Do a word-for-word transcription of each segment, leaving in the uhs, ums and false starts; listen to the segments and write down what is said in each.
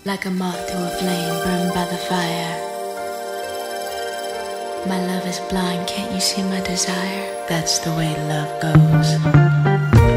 Like a moth to a flame burned by the fire. My love is blind, can't you see my desire? That's the way love goes.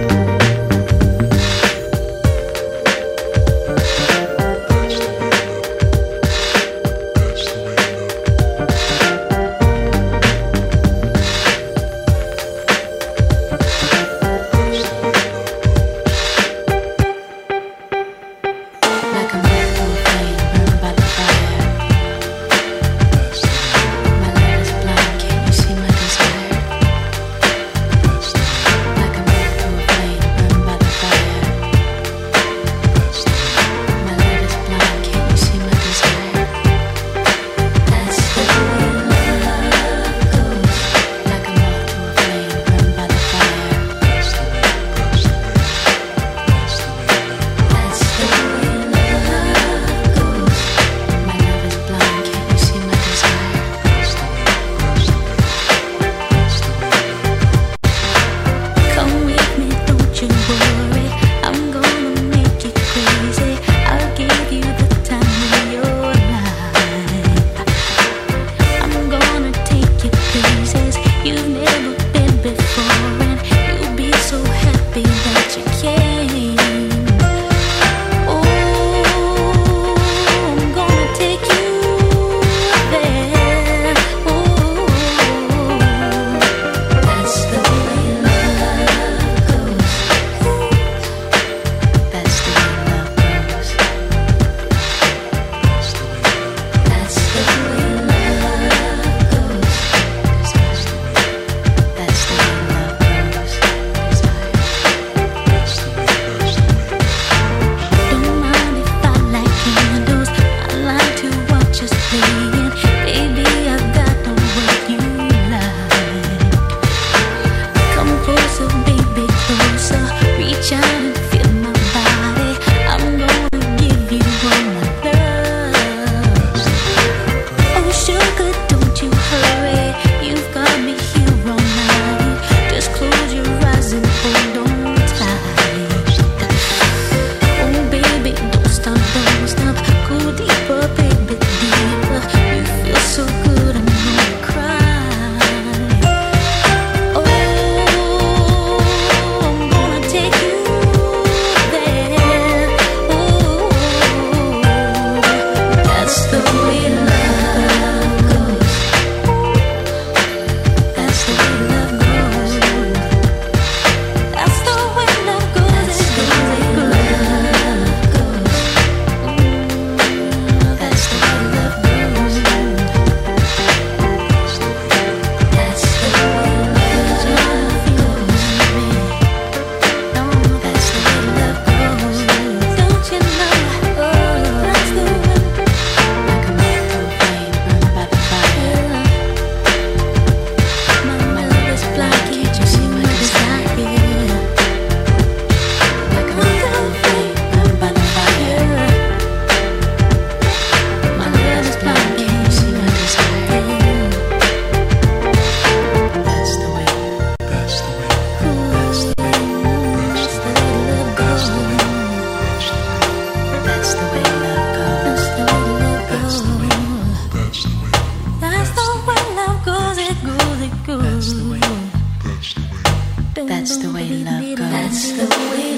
That's the way love goes. That's the way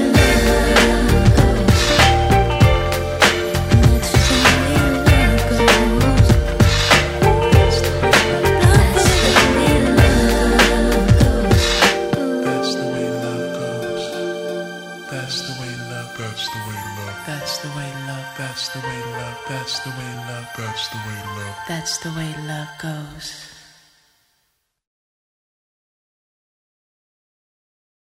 love goes. That's the way love goes. That's the way love goes. That's the way love goes. That's the way love. That's the way love. That's the way love. That's the way love. That's the way love. That's the way love. That's the way love goes.